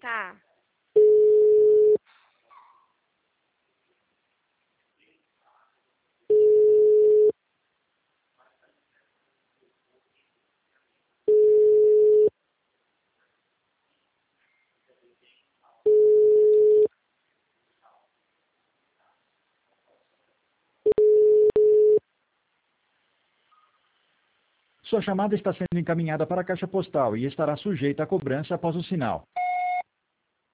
Tá. Sua chamada está sendo encaminhada para a caixa postal e estará sujeita a cobrança após o sinal.